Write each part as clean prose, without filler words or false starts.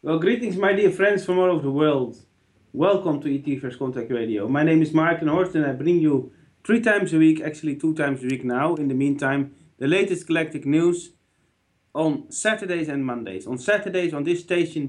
Well, greetings, my dear friends from all over the world. Welcome to ET First Contact Radio. My name is Martin Horst and I bring you 3 times a week, actually 2 times a week now. In the meantime, the latest galactic news on Saturdays and Mondays. On Saturdays on this station,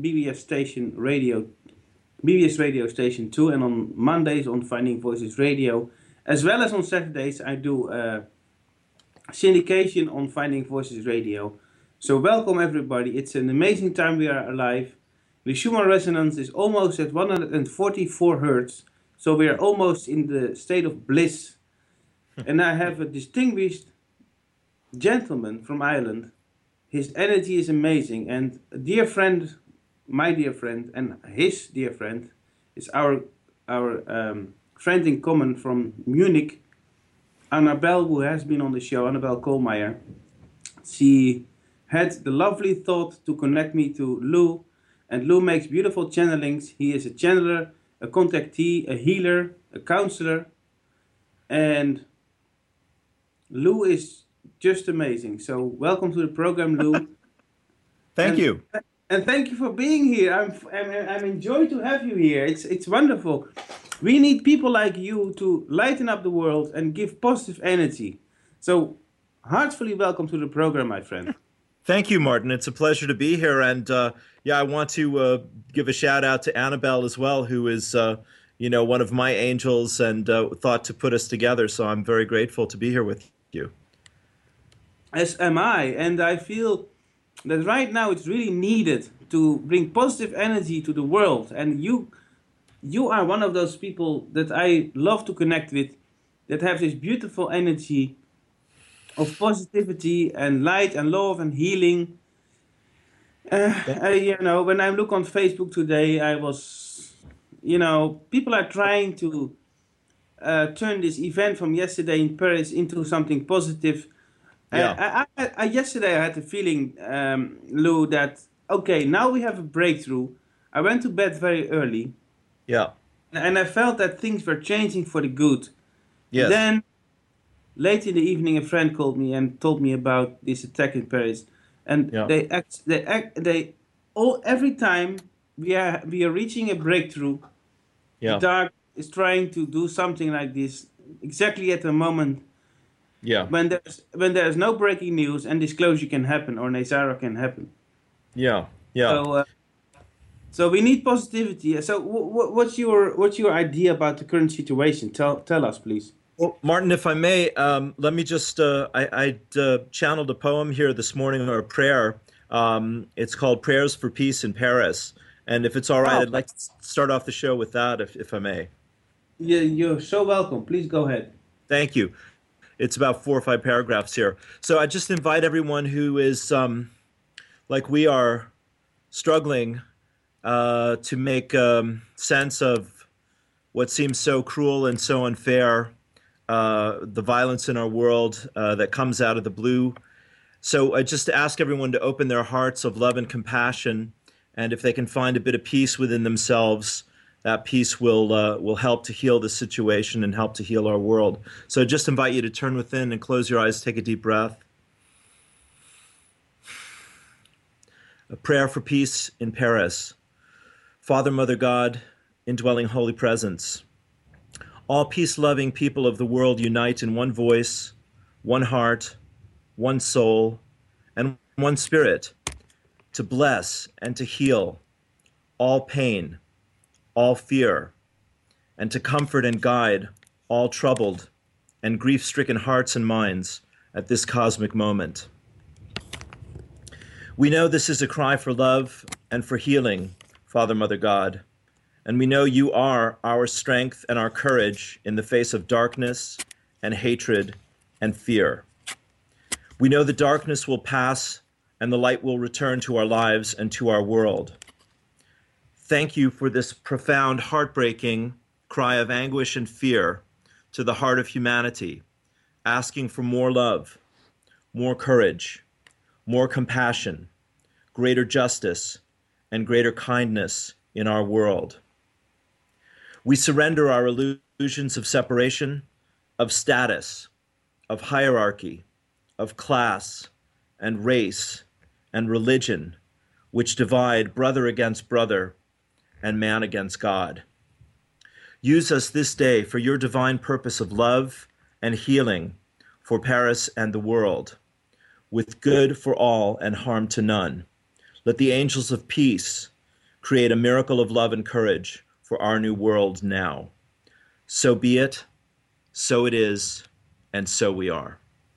BBS Radio Station 2, and on Mondays on Finding Voices Radio. As well as on Saturdays, I do syndication on Finding Voices Radio. So welcome everybody. It's an amazing time we are alive. The Schumann resonance is almost at 144 hertz, so we are almost in the state of bliss. And I have a distinguished gentleman from Ireland. His energy is amazing, and a dear friend, my dear friend, and his dear friend is our friend in common from Munich, Annabelle, who has been on the show, Annabelle Kohlmeier. She had the lovely thought to connect me to Lou, and Lou makes beautiful channelings. He is a channeler, a contactee, a healer, a counselor, and Lou is just amazing. So welcome to the program, Lou. Thank you. And thank you for being here. I'm enjoyed to have you here. It's wonderful. We need people like you to lighten up the world and give positive energy. So heartfully welcome to the program, my friend. Thank you, Martin. It's a pleasure to be here. And yeah, I want to give a shout out to Annabelle as well, who is, one of my angels and thought to put us together. So I'm very grateful to be here with you. As am I. And I feel that right now it's really needed to bring positive energy to the world. And you are one of those people that I love to connect with, that have this beautiful energy of positivity and light and love and healing. When I look on Facebook today, people are trying to turn this event from yesterday in Paris into something positive. Yeah. Yesterday I had the feeling, Lou, that okay, now we have a breakthrough. I went to bed very early, Yeah. and I felt that things were changing for the good. Yes. Then late in the evening, a friend called me and told me about this attack in Paris, and Yeah. they all every time we are reaching a breakthrough, the Yeah. dark is trying to do something like this exactly at the moment Yeah. when there's no breaking news and disclosure can happen or Nazara can happen. Yeah. Yeah. So so we need positivity. So what's your idea about the current situation? Tell us, please. Well, Martin, if I may, let me just, I channeled a poem here this morning, or a prayer. It's called Prayers for Peace in Paris. And if it's all right, Oh, I'd like to start off the show with that, if I may. you're so welcome. Please go ahead. Thank you. It's about 4 or 5 paragraphs here. So I just invite everyone who is, like we are, struggling to make sense of what seems so cruel and so unfair, the violence in our world that comes out of the blue. So I just ask everyone to open their hearts of love and compassion, and if they can find a bit of peace within themselves, that peace will help to heal the situation and help to heal our world. So I just invite you to turn within and close your eyes, take a deep breath. A prayer for peace in Paris. Father, Mother God, indwelling Holy Presence, all peace-loving people of the world unite in one voice, one heart, one soul, and one spirit to bless and to heal all pain, all fear, and to comfort and guide all troubled and grief-stricken hearts and minds at this cosmic moment. We know this is a cry for love and for healing, Father, Mother God, and we know you are our strength and our courage in the face of darkness and hatred and fear. We know the darkness will pass and the light will return to our lives and to our world. Thank you for this profound, heartbreaking cry of anguish and fear to the heart of humanity, asking for more love, more courage, more compassion, greater justice, and greater kindness in our world. We surrender our illusions of separation, of status, of hierarchy, of class and race and religion. which divide brother against brother and man against God. Use us this day for your divine purpose of love and healing for Paris and the world, with good for all and harm to none. Let the angels of peace create a miracle of love and courage for our new world now. So be it, so it is, and so we are.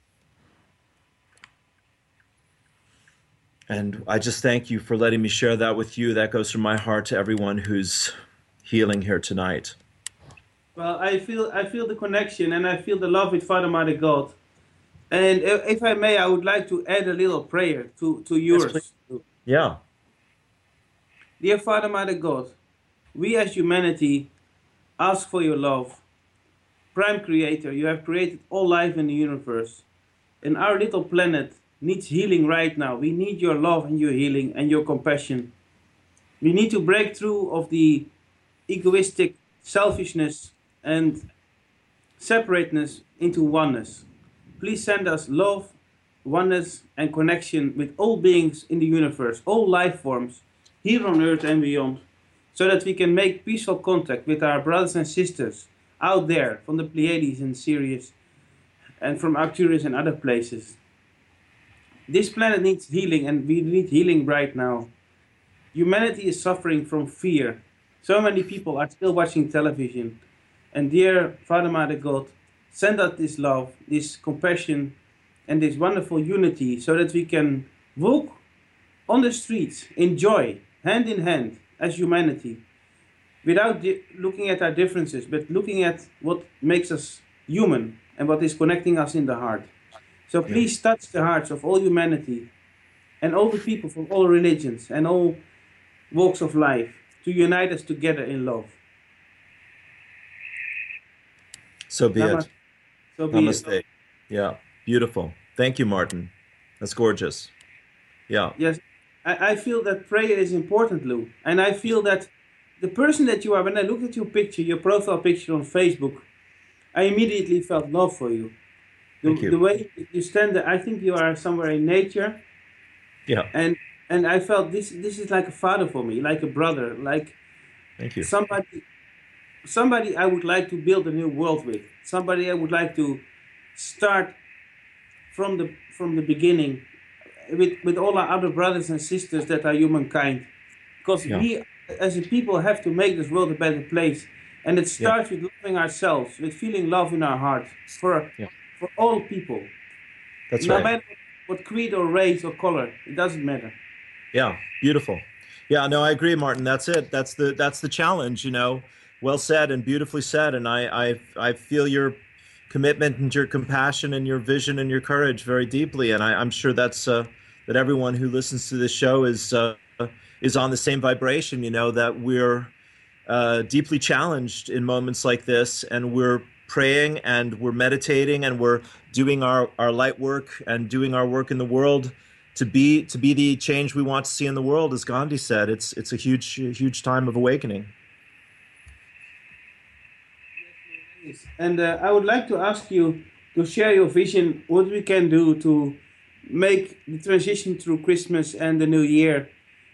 And I just thank you for letting me share that with you. That goes from my heart to everyone who's healing here tonight. Well, I feel the connection, and I feel the love with Father, Mother, God. And if I may, I would like to add a little prayer to yours. Yes, yeah. Dear Father, Mother, God, we as humanity ask for your love. Prime Creator, you have created all life in the universe. And our little planet needs healing right now. We need your love and your healing and your compassion. We need to break through of the egoistic selfishness and separateness into oneness. Please send us love, oneness, and connection with all beings in the universe, all life forms, here on earth and beyond, so that we can make peaceful contact with our brothers and sisters out there from the Pleiades and Sirius and from Arcturus and other places. This planet needs healing, and we need healing right now. Humanity is suffering from fear. So many people are still watching television. And dear Father, Mother, God, send us this love, this compassion, and this wonderful unity so that we can walk on the streets in joy, hand in hand, as humanity, without looking at our differences, but looking at what makes us human and what is connecting us in the heart. So please touch the hearts of all humanity and all the people from all religions and all walks of life to unite us together in love. So be it. So be Namaste. it. Yeah, beautiful. Thank you, Martin. That's gorgeous. Yeah. Yes, I feel that prayer is important, Lou. And I feel that the person that you are, when I looked at your picture, your profile picture on Facebook, I immediately felt love for you. Thank you. The way you stand there, I think you are somewhere in nature. Yeah. And I felt this is like a father for me, like a brother, like Thank you. somebody I would like to build a new world with. Somebody I would like to start from the beginning with all our other brothers and sisters that are humankind. Because we as a people have to make this world a better place. And it starts with loving ourselves, with feeling love in our heart for all people. That's no right. matter what creed or race or color, it doesn't matter. Yeah, beautiful. Yeah, no, I agree, Martin. That's it. That's the challenge, you know. Well said and beautifully said. And I feel your commitment and your compassion and your vision and your courage very deeply. And I'm sure that's that everyone who listens to this show is on the same vibration. You know, that we're deeply challenged in moments like this, and we're praying and we're meditating and we're doing our light work and doing our work in the world to be the change we want to see in the world. As Gandhi said, it's a huge time of awakening. And I would like to ask you to share your vision, what we can do to make the transition through Christmas and the New Year.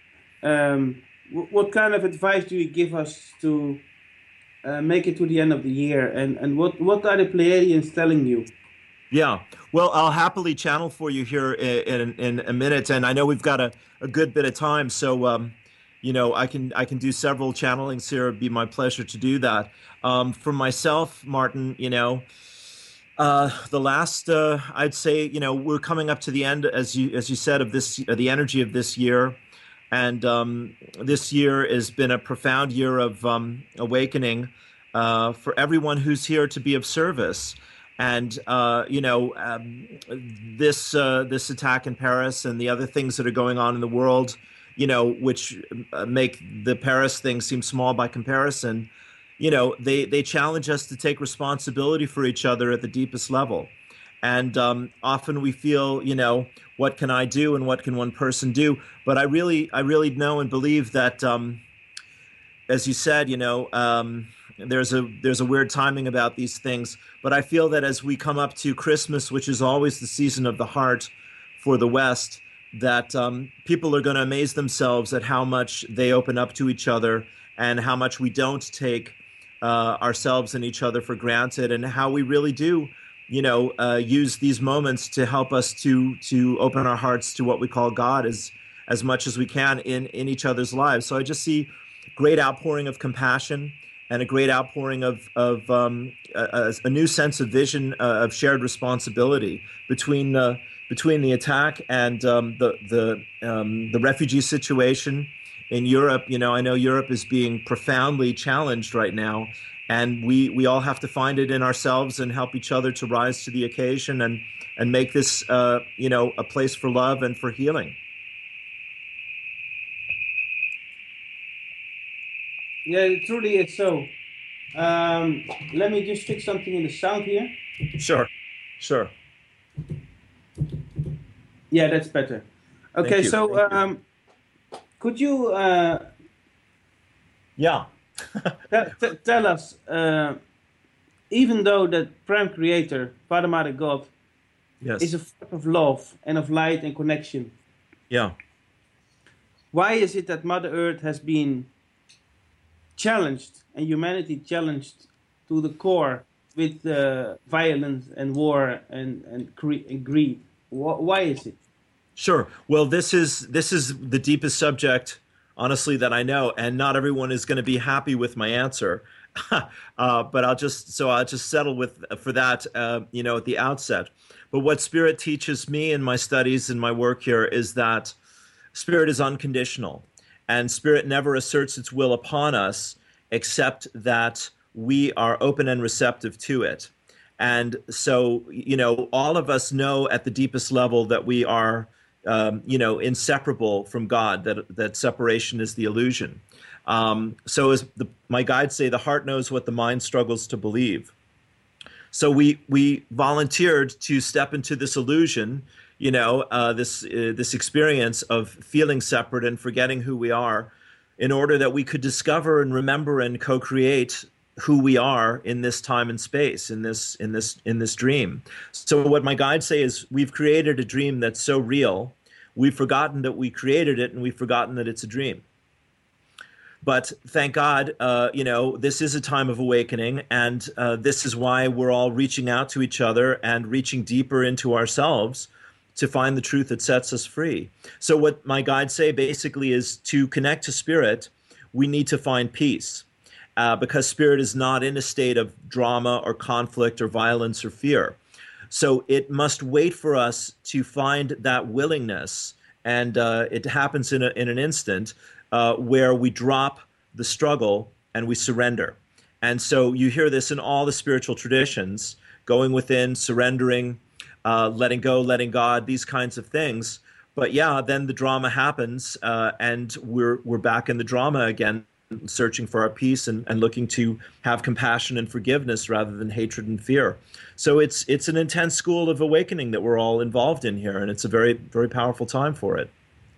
What kind of advice do you give us to make it to the end of the year? And what are the Pleiadians telling you? Yeah, well, I'll happily channel for you here in a minute, and I know we've got a good bit of time, so you know, I can do several channelings here. It'd be my pleasure to do that. For myself, Martin, you know, the last I'd say, you know, we're coming up to the end, as you said, of this the energy of this year, and this year has been a profound year of awakening for everyone who's here to be of service. And you know, this attack in Paris and the other things that are going on in the world, you know, which make the Paris thing seem small by comparison, you know, they challenge us to take responsibility for each other at the deepest level. And often we feel, you know, what can I do and what can one person do? But I really know and believe that, as you said, you know, there's a weird timing about these things. But I feel that as we come up to Christmas, which is always the season of the heart for the West, that people are going to amaze themselves at how much they open up to each other and how much we don't take ourselves and each other for granted, and how we really do, use these moments to help us to open our hearts to what we call God as much as we can in each other's lives. So I just see great outpouring of compassion and a great outpouring of a new sense of vision of shared responsibility between the attack and the refugee situation in Europe. I know Europe is being profoundly challenged right now, and we all have to find it in ourselves and help each other to rise to the occasion and make this a place for love and for healing. Yeah, it truly is so. Let me just fix something in the sound here. Sure. Yeah, that's better. Okay, so could you Yeah. tell us, even though that Prime Creator, Father, Mother, God, Yes. is a force of love and of light and connection, Yeah. why is it that Mother Earth has been challenged and humanity challenged to the core with violence and war and greed? Why is it? Sure. Well, this is the deepest subject, honestly, that I know, and not everyone is going to be happy with my answer. But I'll just settle for that, at the outset. But what Spirit teaches me in my studies and my work here is that Spirit is unconditional, and Spirit never asserts its will upon us except that we are open and receptive to it. And so, all of us know at the deepest level that we are, inseparable from God, that separation is the illusion. So as my guides say, the heart knows what the mind struggles to believe. So we volunteered to step into this illusion, this experience of feeling separate and forgetting who we are, in order that we could discover and remember and co-create who we are in this time and space, in this dream. So what my guides say is, we've created a dream that's so real, we've forgotten that we created it, and we've forgotten that it's a dream. But thank God, this is a time of awakening, and this is why we're all reaching out to each other and reaching deeper into ourselves to find the truth that sets us free. So what my guides say basically is, to connect to Spirit, we need to find peace, because Spirit is not in a state of drama or conflict or violence or fear. So it must wait for us to find that willingness, and it happens in an instant, where we drop the struggle and we surrender. And so you hear this in all the spiritual traditions: going within, surrendering, letting go, letting God, these kinds of things. But yeah, then the drama happens, and we're back in the drama again, searching for our peace and looking to have compassion and forgiveness rather than hatred and fear. So it's an intense school of awakening that we're all involved in here, and it's a very, very powerful time for it.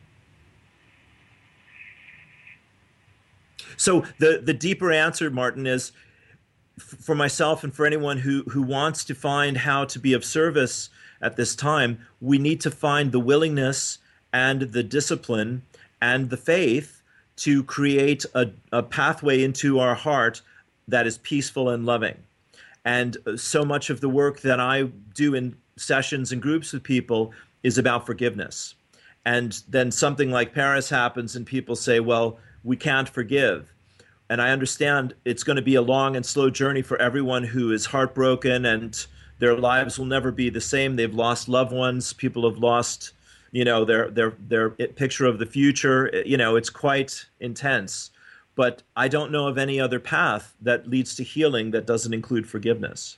So the deeper answer, Martin, is, for myself and for anyone who wants to find how to be of service at this time, we need to find the willingness and the discipline and the faith to create a pathway into our heart that is peaceful and loving. And so much of the work that I do in sessions and groups with people is about forgiveness. And then something like Paris happens and people say, well, we can't forgive. And I understand it's going to be a long and slow journey for everyone who is heartbroken, and their lives will never be the same. They've lost loved ones. People have lost, their picture of the future. It's quite intense. But I don't know of any other path that leads to healing that doesn't include forgiveness.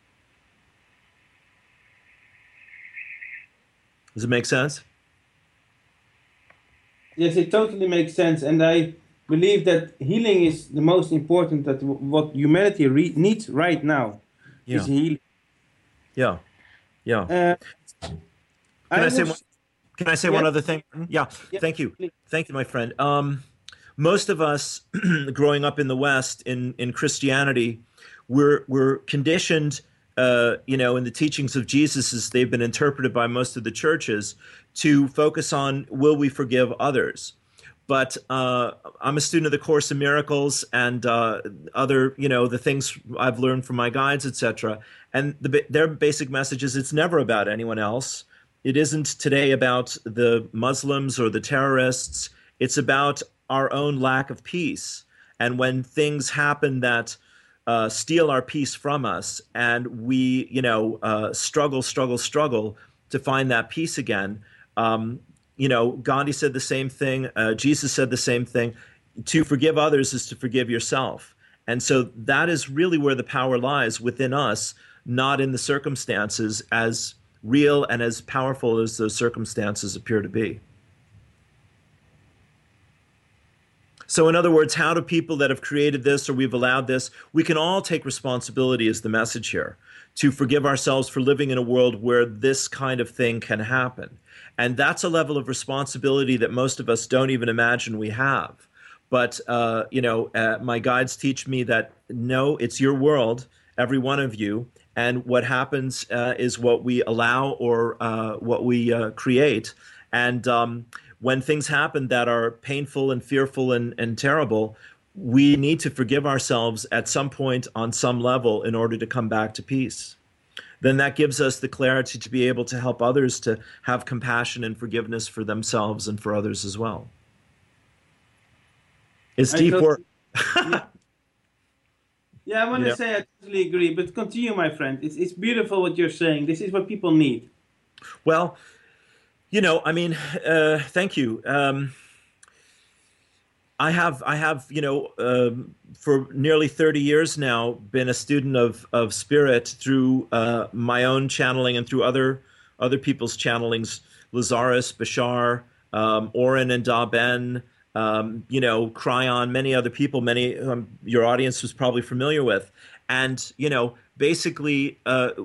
Does it make sense? Yes, it totally makes sense, and I believe that healing is the most important. That what humanity needs right now is healing. Yeah. Uh, Can I say one other thing? Yeah. Thank you. Please. Thank you, my friend. Most of us growing up in the West in Christianity, we're conditioned in the teachings of Jesus, as they've been interpreted by most of the churches, to focus on will we forgive others. But I'm a student of the Course in Miracles and other, the things I've learned from my guides, etc. And their basic message is it's never about anyone else. It isn't today about the Muslims or the terrorists. It's about our own lack of peace. And when things happen that steal our peace from us, and we, struggle to find that peace again. Gandhi said the same thing. Jesus said the same thing. To forgive others is to forgive yourself. And so that is really where the power lies, within us, not in the circumstances, as real and as powerful as those circumstances appear to be. So in other words, how do people that have created this, or we've allowed this, we can all take responsibility, is the message here, to forgive ourselves for living in a world where this kind of thing can happen. And that's a level of responsibility that most of us don't even imagine we have. But, my guides teach me that, no, it's your world, every one of you. And what happens is what we allow, or what we create. And when things happen that are painful and fearful and terrible, we need to forgive ourselves at some point on some level in order to come back to peace. Then that gives us the clarity to be able to help others to have compassion and forgiveness for themselves and for others as well. It's deep work. Yeah, I want to say I totally agree, but continue, my friend. It's beautiful what you're saying. This is what people need. Well, thank you. I have, for nearly 30 years now, been a student of spirit through my own channeling and through other people's channelings. Lazarus, Bashar, Oren and Da Ben, Cryon, many other people, many your audience was probably familiar with, and basically,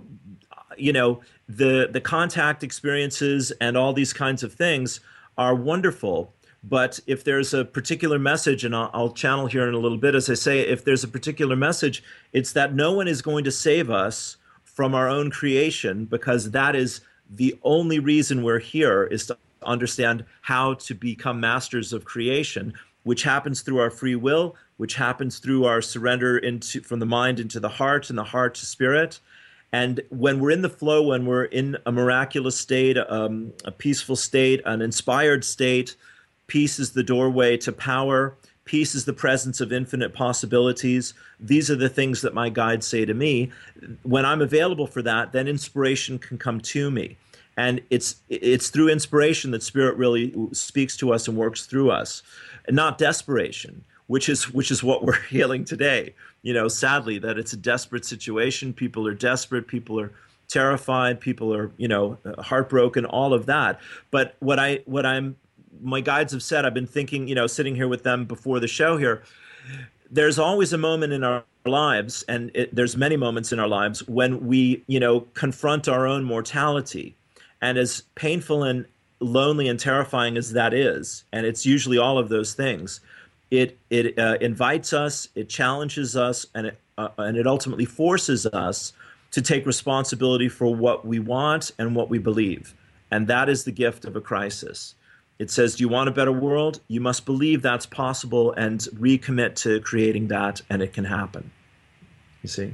the contact experiences and all these kinds of things are wonderful. But if there's a particular message, and I'll channel here in a little bit, as I say, if there's a particular message, it's that no one is going to save us from our own creation, because that is the only reason we're here, is to understand how to become masters of creation, which happens through our free will, which happens through our surrender from the mind into the heart, and the heart to spirit. And when we're in the flow, when we're in a miraculous state, a peaceful state, an inspired state, peace is the doorway to power. Peace is the presence of infinite possibilities. These are the things that my guides say to me. When I'm available for that, then inspiration can come to me. And it's through inspiration that Spirit really speaks to us and works through us, and not desperation, which is what we're healing today. Sadly, that it's a desperate situation. People are desperate. People are terrified. People are, heartbroken. All of that. But my guides have said, I've been thinking, sitting here with them before the show here, there's always a moment in our lives, and there's many moments in our lives when we, confront our own mortality. And as painful and lonely and terrifying as that is, and it's usually all of those things, it invites us, it challenges us, and it ultimately forces us to take responsibility for what we want and what we believe. And that is the gift of a crisis. It says, do you want a better world? You must believe that's possible and recommit to creating that, and it can happen. You see?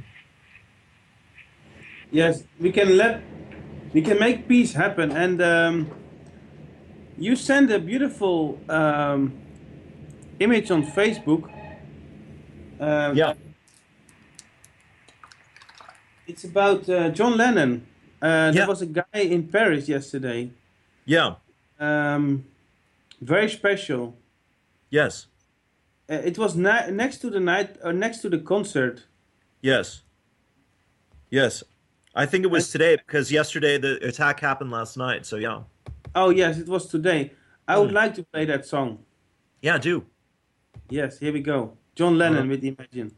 Yes, we can make peace happen. And you sent a beautiful image on Facebook. Yeah. It's about John Lennon. There Yeah. was a guy in Paris yesterday. Yeah. Very special. Yes. It was next to the concert. Yes. Yes. I think it was today, because yesterday the attack happened last night. So yeah. Oh yes, it was today. I would like to play that song. Yeah, do. Yes, here we go. John Lennon with Imagine.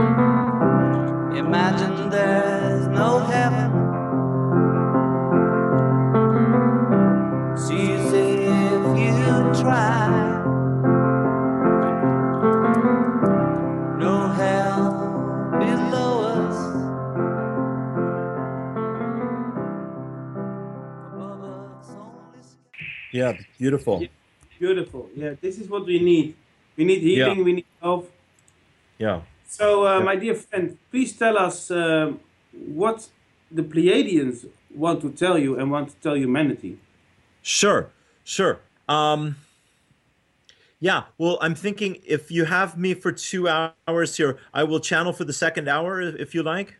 Imagine there's no heaven. Yeah, Yeah, beautiful. beautiful. Yeah, this is what we need. We need Yeah, healing. We need love. yeah, So, yeah. my dear friend, please tell us what the Pleiadians want to tell you and want to tell humanity. Sure, sure. Um, yeah, well, I'm thinking if you have me for 2 hours here, I will channel for the second hour if you like.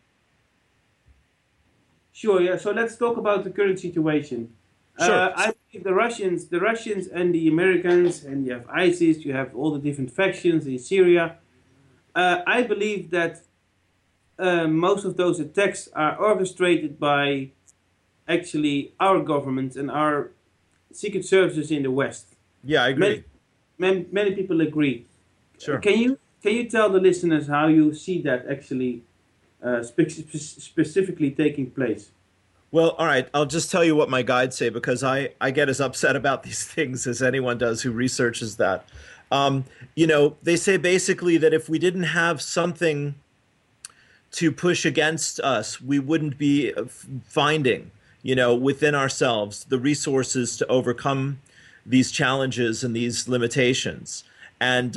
Sure. Yeah. So let's talk about the current situation. Sure. I believe the Russians and the Americans, and you have ISIS, you have all the different factions in Syria. I believe that most of those attacks are orchestrated by actually our government and our secret services in the West. Yeah, I Many, agree. many people agree. Sure. Can you tell the listeners how you see that actually specifically taking place? Well, all right. I'll just tell you what my guides say because I get as upset about these things as anyone does who researches that. Um, they say basically that if we didn't have something to push against us, we wouldn't be finding, within ourselves the resources to overcome these challenges and these limitations. And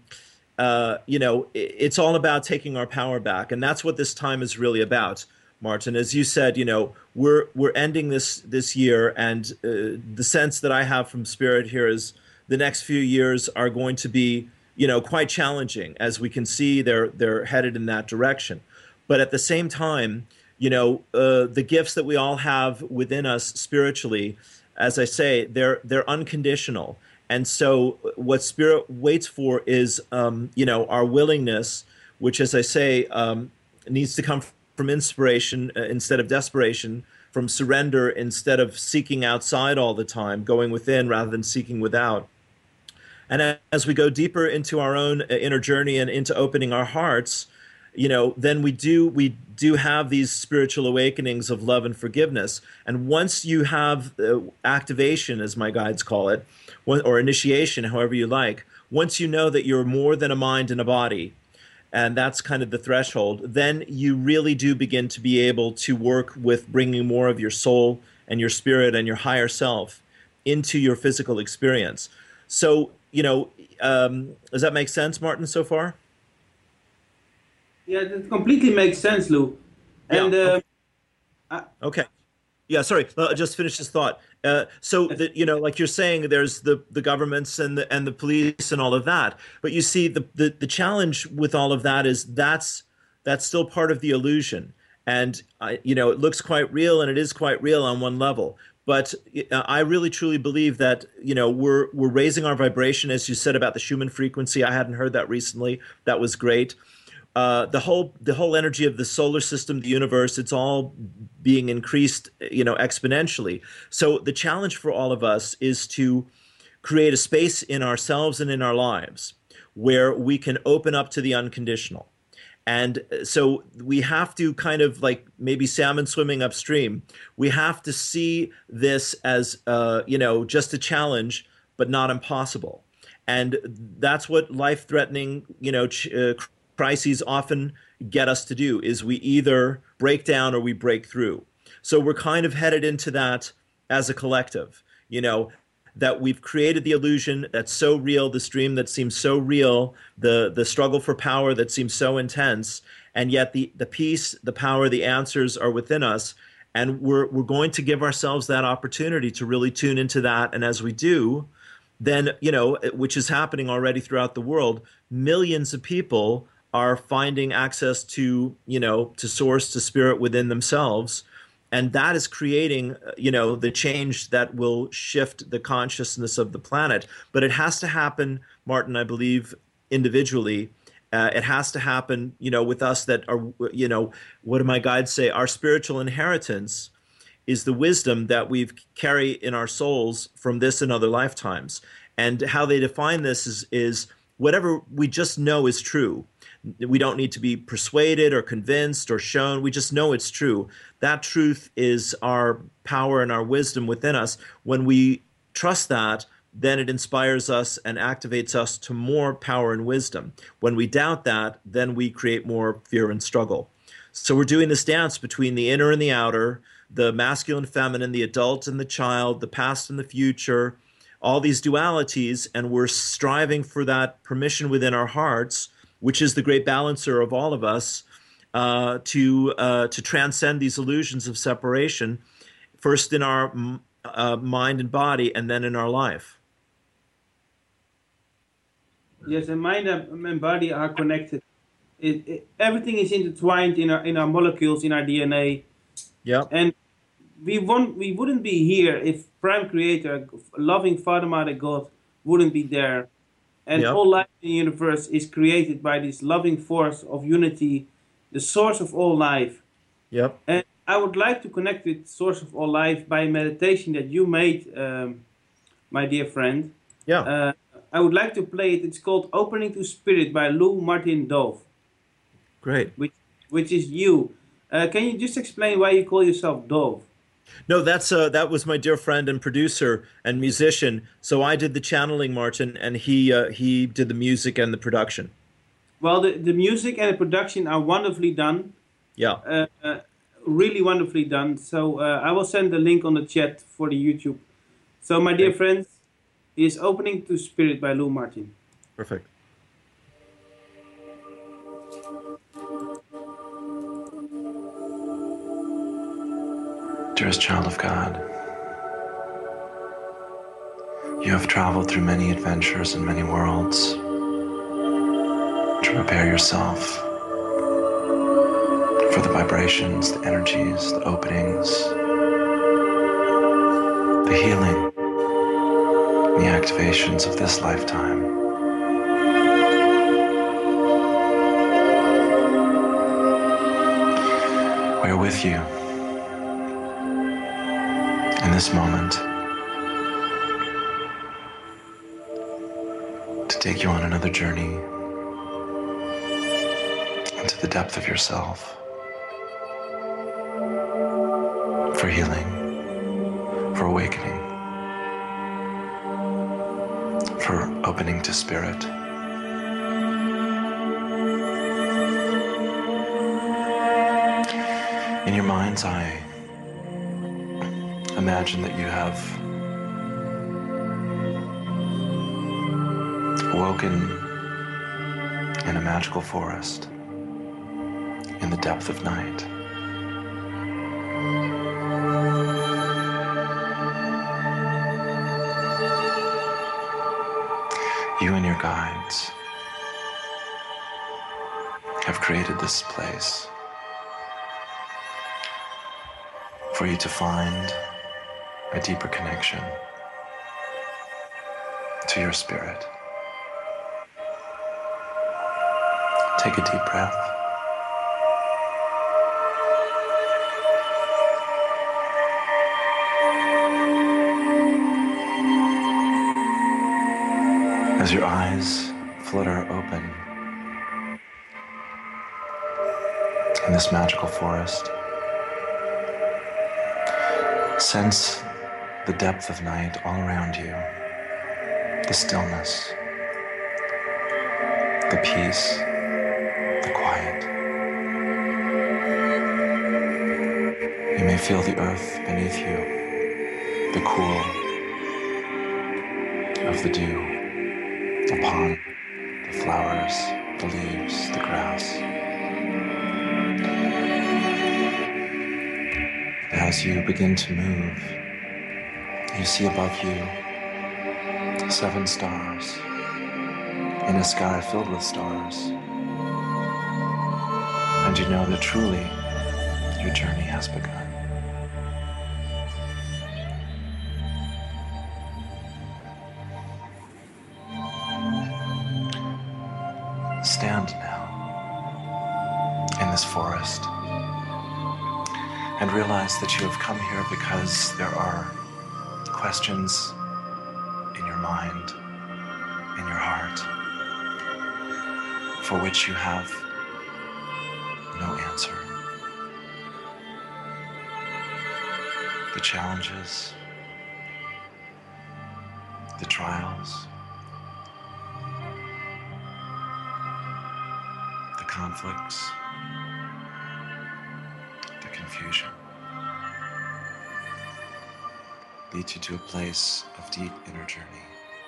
it's all about taking our power back, and that's what this time is really about. Martin, as you said, we're ending this year, and the sense that I have from Spirit here is the next few years are going to be, quite challenging. As we can see, they're headed in that direction. But at the same time, the gifts that we all have within us spiritually, as I say, they're unconditional. And so, what Spirit waits for is, our willingness, which, as I say, needs to come from inspiration instead of desperation, from surrender instead of seeking outside all the time, going within rather than seeking without. And as we go deeper into our own inner journey and into opening our hearts, then we do have these spiritual awakenings of love and forgiveness. And once you have activation, as my guides call it, or initiation, however you like, once you know that you're more than a mind and a body, and that's kind of the threshold, then you really do begin to be able to work with bringing more of your soul and your spirit and your higher self into your physical experience. So, does that make sense, Martin, so far? Yeah, that completely makes sense, Lou. Yeah. And Okay. I, Okay. Yeah, sorry. Just finish this thought. So that like you're saying, there's the governments and the police and all of that. But you see, the challenge with all of that is that's still part of the illusion, and it looks quite real, and it is quite real on one level. But I really truly believe that we're raising our vibration, as you said about the Schumann frequency. I hadn't heard that recently. That was great. The whole energy of the solar system, the universe, it's all being increased, exponentially. So the challenge for all of us is to create a space in ourselves and in our lives where we can open up to the unconditional. And so we have to kind of like maybe salmon swimming upstream. We have to see this as, just a challenge, but not impossible. And that's what life-threatening, crises often get us to do is we either break down or we break through. So we're kind of headed into that as a collective, that we've created the illusion that's so real, this dream that seems so real, the struggle for power that seems so intense, and yet the peace, the power, the answers are within us. And we're going to give ourselves that opportunity to really tune into that. And as we do, then, which is happening already throughout the world, millions of people are finding access to source, to spirit within themselves. And that is creating, the change that will shift the consciousness of the planet. But it has to happen, Martin, I believe, individually. It has to happen, with us that are, what do my guides say? Our spiritual inheritance is the wisdom that we've carry in our souls from this and other lifetimes. And how they define this is whatever we just know is true. We don't need to be persuaded or convinced or shown. We just know it's true. That truth is our power and our wisdom within us. When we trust that, then it inspires us and activates us to more power and wisdom. When we doubt that, then we create more fear and struggle. So we're doing this dance between the inner and the outer, the masculine, feminine, the adult and the child, the past and the future, all these dualities, and we're striving for that permission within our hearts, which is the great balancer of all of us, to transcend these illusions of separation, first in our mind and body, and then in our life. Yes, and mind and body are connected. Everything is intertwined in our molecules, in our DNA, Yep. and we wouldn't be here if Prime Creator, loving Father, Mother, God, wouldn't be there. And Yep. all life in the universe is created by this loving force of unity, the source of all life. Yep. And I would like to connect with source of all life by a meditation that you made, my dear friend. Yeah. I would like to play it. It's called Opening to Spirit by Lou Martin Dove, Great. which is you. Can you just explain why you call yourself Dove? No, that was my dear friend and producer and musician. So I did the channeling, Martin, and he did the music and the production. Well, the music and the production are wonderfully done. Yeah. Really wonderfully done. So I will send the link on the chat for the YouTube. So my dear Okay. friends, is Opening to Spirit by Lou Martin. Perfect. Dearest child of God, you have traveled through many adventures in many worlds to prepare yourself for the vibrations, the energies, the openings, the healing, the activations of this lifetime. We are with you in this moment to take you on another journey into the depth of yourself, for healing, for awakening, for opening to spirit. In your mind's eye, imagine that you have awoken in a magical forest in the depth of night. You and your guides have created this place for you to find a deeper connection to your spirit. Take a deep breath. As your eyes flutter open in this magical forest, sense the depth of night all around you, the stillness, the peace, the quiet. You may feel the earth beneath you, the cool of the dew upon the flowers, the leaves, the grass. As you begin to move, you see above you 7 stars in a sky filled with stars. And you know that truly your journey has begun. Stand now in this forest and realize that you have come here because there are questions in your mind, in your heart, for which you have no answer. The challenges, the trials, the conflicts, the confusion, leads you to a place of deep inner journey.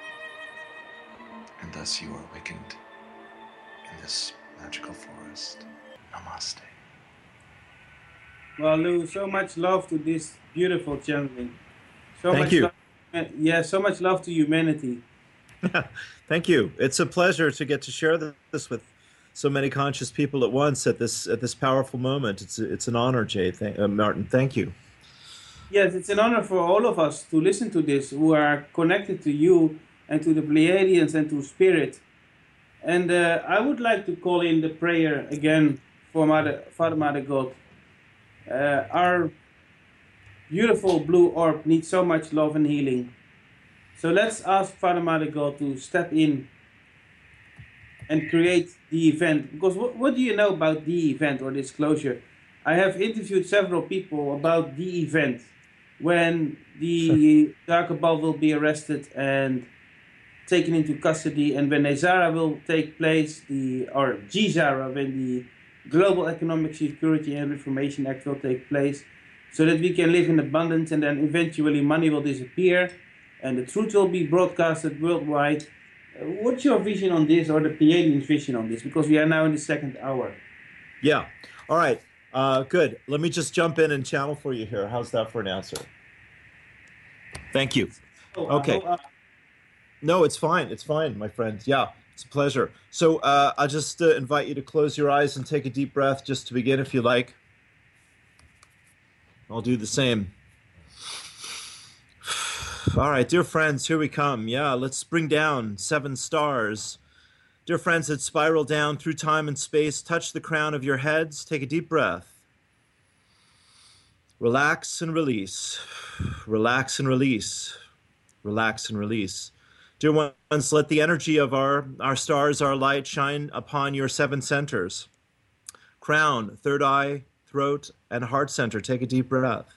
And thus you are awakened in this magical forest. Namaste. Well, Lou, so much love to this beautiful channeling. So Thank much you. love, yeah, so much love to humanity. Thank you. It's a pleasure to get to share this with so many conscious people at once at this powerful moment. It's an honor, Jay. Martin, thank you. Yes, it's an honor for all of us to listen to this, who are connected to you and to the Pleiadians and to Spirit. And I would like to call in the prayer again for Father, Mother God. Our beautiful blue orb needs so much love and healing. So let's ask Father, Mother God to step in and create the event. Because what do you know about the event or disclosure? I have interviewed several people about the event when the Dark Above will be arrested and taken into custody, and when Nezara will take place, or GZARA, when the Global Economic Security and Reformation Act will take place, so that we can live in abundance, and then eventually money will disappear and the truth will be broadcasted worldwide. What's your vision on this, or the Pleiadians' vision on this? Because we are now in the second hour. Yeah. All right. Good. Let me just jump in and channel for you here. How's that for an answer? Thank you. Okay. No, it's fine. It's fine, my friend. Yeah, it's a pleasure. So I'll just invite you to close your eyes and take a deep breath just to begin, if you like. I'll do the same. All right, dear friends, here we come. Yeah, let's bring down 7 stars. Dear friends that spiral down through time and space, touch the crown of your heads. Take a deep breath. Relax and release. Relax and release. Relax and release. Dear ones, let the energy of our stars, our light, shine upon your 7 centers. Crown, third eye, throat, and heart center. Take a deep breath.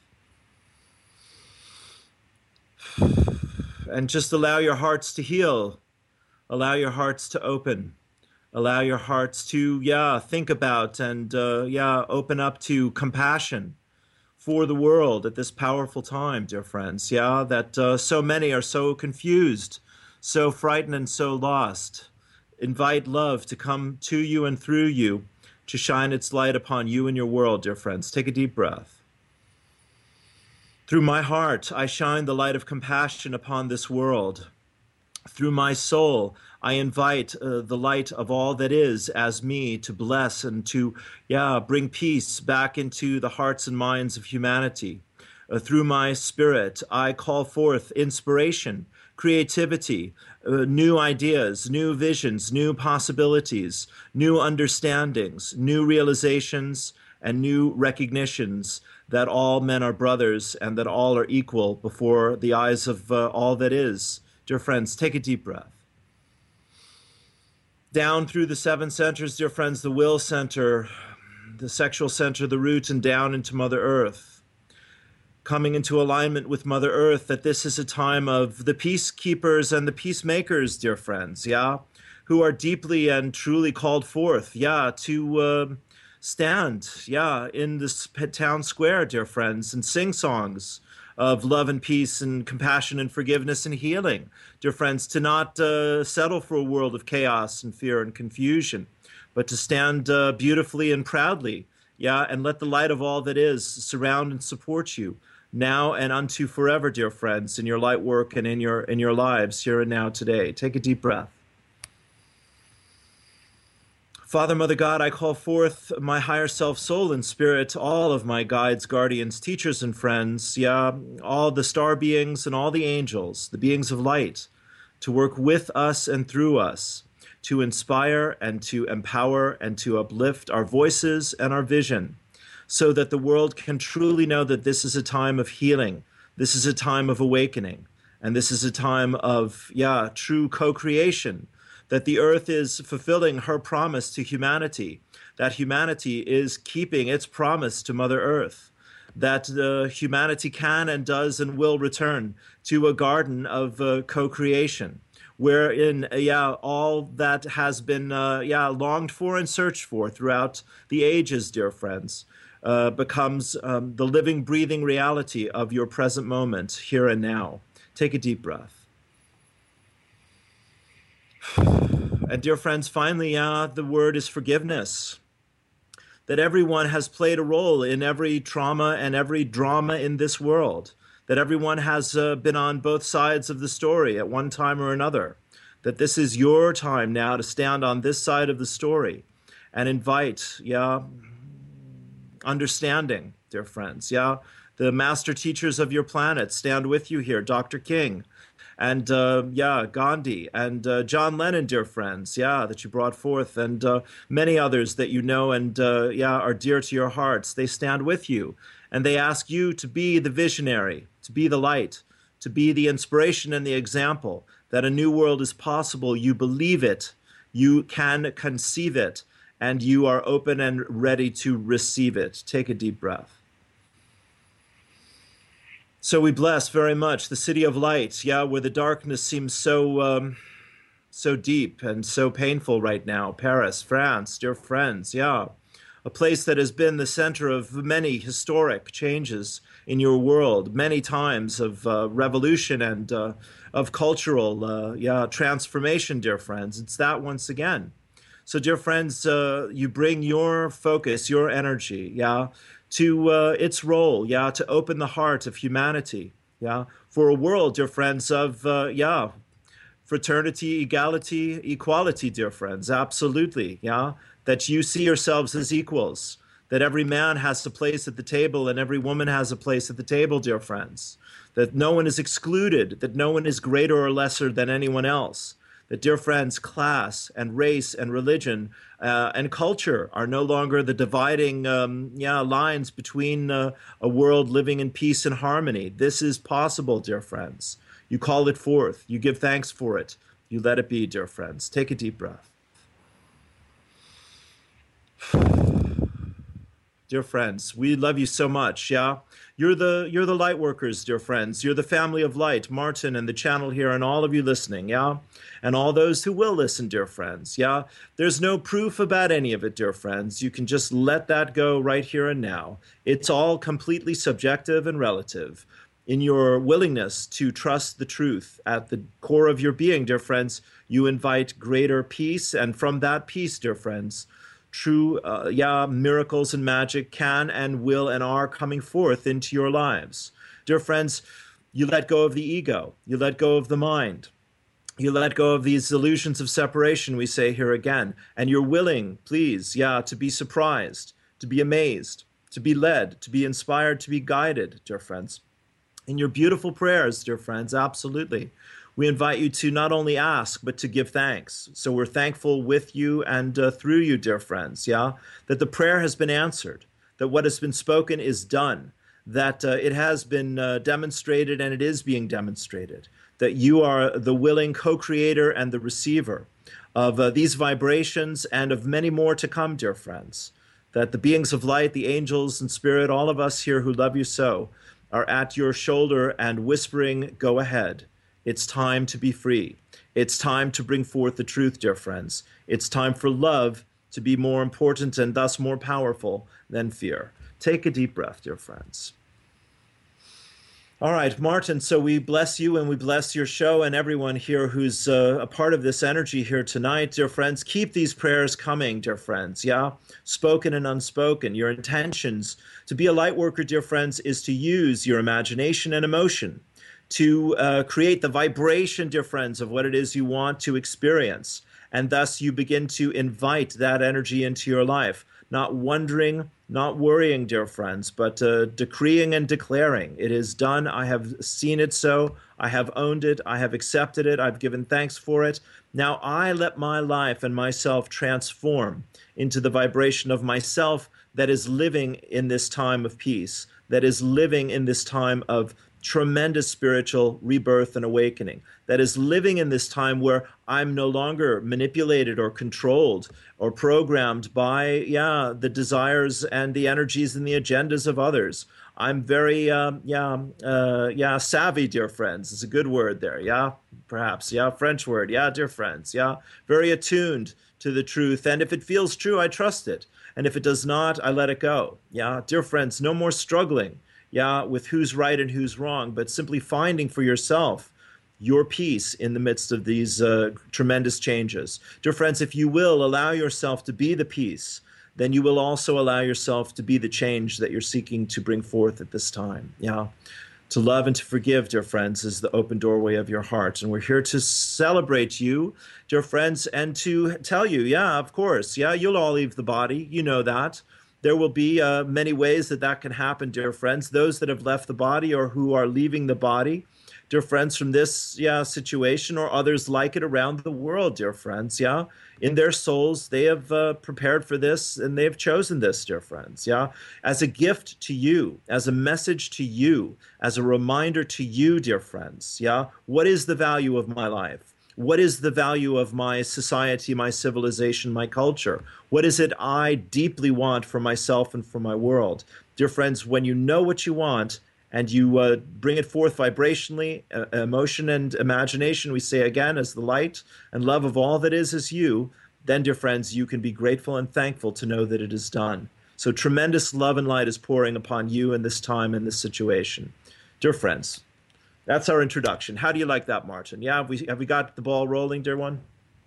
And just allow your hearts to heal. Allow your hearts to open. Allow your hearts to, think about and, open up to compassion for the world at this powerful time, dear friends. Yeah, that so many are so confused, so frightened, and so lost. Invite love to come to you and through you to shine its light upon you and your world, dear friends. Take a deep breath. Through my heart, I shine the light of compassion upon this world. Through my soul, I invite the light of all that is as me to bless and to, bring peace back into the hearts and minds of humanity. Through my spirit, I call forth inspiration, creativity, new ideas, new visions, new possibilities, new understandings, new realizations, and new recognitions that all men are brothers and that all are equal before the eyes of all that is. Dear friends, take a deep breath. Down through the 7 centers, dear friends, the will center, the sexual center, the root, and down into Mother Earth. Coming into alignment with Mother Earth, that this is a time of the peacekeepers and the peacemakers, dear friends, who are deeply and truly called forth, to stand, in this town square, dear friends, and sing songs of love and peace and compassion and forgiveness and healing, dear friends, to not settle for a world of chaos and fear and confusion, but to stand beautifully and proudly, and let the light of all that is surround and support you now and unto forever, dear friends, in your light work and in your lives here and now today. Take a deep breath. Father, Mother God, I call forth my higher self, soul, and spirit, all of my guides, guardians, teachers, and friends, all the star beings and all the angels, the beings of light, to work with us and through us, to inspire and to empower and to uplift our voices and our vision, so that the world can truly know that this is a time of healing, this is a time of awakening, and this is a time of, true co-creation, that the earth is fulfilling her promise to humanity, that humanity is keeping its promise to Mother Earth, that humanity can and does and will return to a garden of co-creation, wherein, all that has been, longed for and searched for throughout the ages, dear friends, becomes the living, breathing reality of your present moment, here and now. Take a deep breath. And dear friends, finally, the word is forgiveness. That everyone has played a role in every trauma and every drama in this world. That everyone has been on both sides of the story at one time or another. That this is your time now to stand on this side of the story and invite, understanding, dear friends. The master teachers of your planet stand with you here, Dr. King, and Gandhi, and John Lennon, dear friends, that you brought forth, and many others that you know and are dear to your hearts. They stand with you, and they ask you to be the visionary, to be the light, to be the inspiration and the example that a new world is possible. You believe it, you can conceive it, and you are open and ready to receive it. Take a deep breath. So we bless very much the city of light, where the darkness seems so deep and so painful right now. Paris, France, dear friends, a place that has been the center of many historic changes in your world, many times of revolution and of cultural transformation, dear friends. It's that once again. So, dear friends, you bring your focus, your energy, to its role, to open the heart of humanity, for a world, dear friends, of, fraternity, equality, equality, dear friends, absolutely, that you see yourselves as equals, that every man has a place at the table and every woman has a place at the table, dear friends, that no one is excluded, that no one is greater or lesser than anyone else, that, dear friends, class and race and religion and culture are no longer the dividing lines between a world living in peace and harmony. This is possible, dear friends. You call it forth. You give thanks for it. You let it be, dear friends. Take a deep breath. Dear friends, we love you so much, You're the light workers, dear friends. You're the family of light, Martin and the channel here and all of you listening, and all those who will listen, dear friends, There's no proof about any of it, dear friends. You can just let that go right here and now. It's all completely subjective and relative. In your willingness to trust the truth at the core of your being, dear friends, you invite greater peace, and from that peace, dear friends, true miracles and magic can and will and are coming forth into your lives. Dear friends, you let go of the ego, you let go of the mind, you let go of these illusions of separation, we say here again, and you're willing, please, to be surprised, to be amazed, to be led, to be inspired, to be guided, dear friends. In your beautiful prayers, dear friends, absolutely. We invite you to not only ask, but to give thanks. So we're thankful with you and through you, dear friends, that the prayer has been answered, that what has been spoken is done, that it has been demonstrated and it is being demonstrated, that you are the willing co-creator and the receiver of these vibrations and of many more to come, dear friends, that the beings of light, the angels and spirit, all of us here who love you so, are at your shoulder and whispering, go ahead. It's time to be free. It's time to bring forth the truth, dear friends. It's time for love to be more important and thus more powerful than fear. Take a deep breath, dear friends. All right, Martin, so we bless you and we bless your show and everyone here who's a part of this energy here tonight, dear friends. Keep these prayers coming, dear friends, spoken and unspoken. Your intentions to be a light worker, dear friends, is to use your imagination and emotion to create the vibration, dear friends, of what it is you want to experience. And thus you begin to invite that energy into your life, not wondering, not worrying, dear friends, but decreeing and declaring. It is done. I have seen it so. I have owned it. I have accepted it. I've given thanks for it. Now I let my life and myself transform into the vibration of myself that is living in this time of peace, that is living in this time of tremendous spiritual rebirth and awakening. That is living in this time where I'm no longer manipulated or controlled or programmed by, the desires and the energies and the agendas of others. I'm very, savvy, dear friends. It's a good word there. Yeah, perhaps. Yeah, French word. Yeah, dear friends. Yeah, very attuned to the truth. And if it feels true, I trust it. And if it does not, I let it go. Yeah, dear friends, no more struggling, with who's right and who's wrong, but simply finding for yourself your peace in the midst of these tremendous changes. Dear friends, if you will allow yourself to be the peace, then you will also allow yourself to be the change that you're seeking to bring forth at this time. Yeah. To love and to forgive, dear friends, is the open doorway of your heart. And we're here to celebrate you, dear friends, and to tell you, of course, you'll all leave the body. You know that. There will be many ways that can happen, dear friends. Those that have left the body or who are leaving the body, dear friends, from this situation or others like it around the world, dear friends, in their souls, they have prepared for this and they have chosen this, dear friends, as a gift to you, as a message to you, as a reminder to you, dear friends, what is the value of my life? What is the value of my society, my civilization, my culture? What is it I deeply want for myself and for my world? Dear friends, when you know what you want and you bring it forth vibrationally, emotion and imagination, we say again, as the light and love of all that is you, then, dear friends, you can be grateful and thankful to know that it is done. So tremendous love and light is pouring upon you in this time, in this situation. Dear friends, that's our introduction. How do you like that, Martin? Have we got the ball rolling, dear one?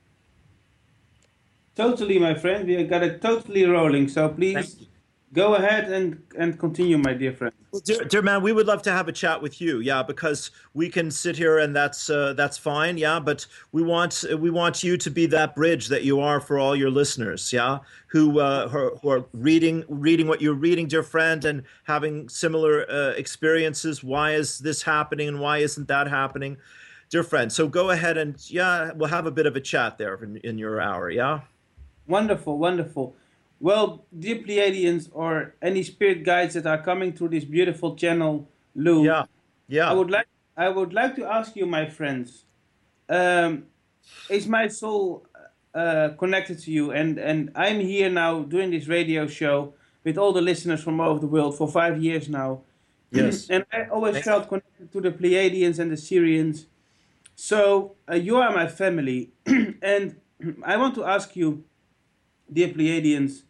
Totally, my friend. We got it totally rolling. So please go ahead and continue, my dear friend. Well, dear man, we would love to have a chat with you, because we can sit here and that's fine, but we want you to be that bridge that you are for all your listeners, who are reading what you're reading, dear friend, and having similar experiences. Why is this happening and why isn't that happening, dear friend? So go ahead and we'll have a bit of a chat there in your hour, Wonderful, wonderful. Well, dear Pleiadians or any spirit guides that are coming through this beautiful channel, Lou. I would like to ask you, my friends, is my soul connected to you? And I'm here now doing this radio show with all the listeners from all over the world for 5 years now. Yes. And I always felt connected to the Pleiadians and the Syrians. So you are my family. And I want to ask you, dear Pleiadians,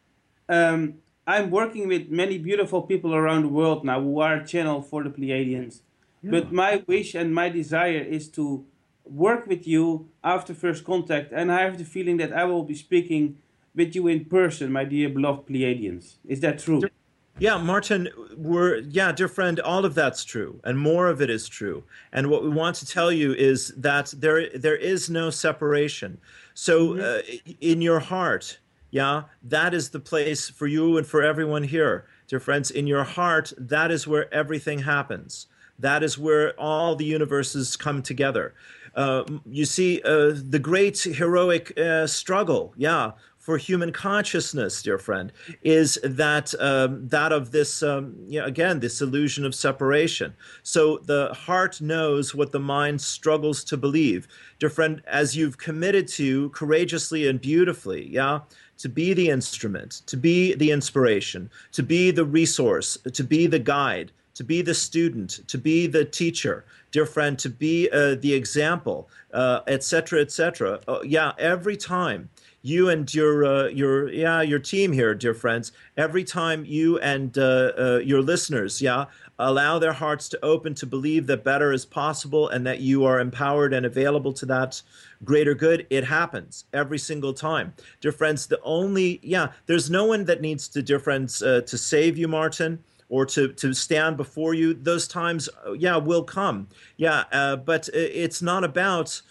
I'm working with many beautiful people around the world now who are channel for the Pleiadians. But my wish and my desire is to work with you after first contact. And I have the feeling that I will be speaking with you in person, my dear beloved Pleiadians. Is that true? Yeah, Martin, dear friend, all of that's true, and more of it is true. And what we want to tell you is that there is no separation. So in your heart, that is the place for you and for everyone here. Dear friends, in your heart, that is where everything happens. That is where all the universes come together. You see, the great heroic struggle, for human consciousness, dear friend, is that of this, again, this illusion of separation. So the heart knows what the mind struggles to believe. Dear friend, as you've committed to courageously and beautifully, to be the instrument, to be the inspiration, to be the resource, to be the guide, to be the student, to be the teacher, dear friend, to be the example, etc., etc. Every time you and your team here, dear friends, every time you and your listeners, allow their hearts to open to believe that better is possible and that you are empowered and available to that greater good, it happens every single time. Dear friends, there's no one that needs to, dear friends, to save you, Martin, or to stand before you. Those times, will come. But it's not about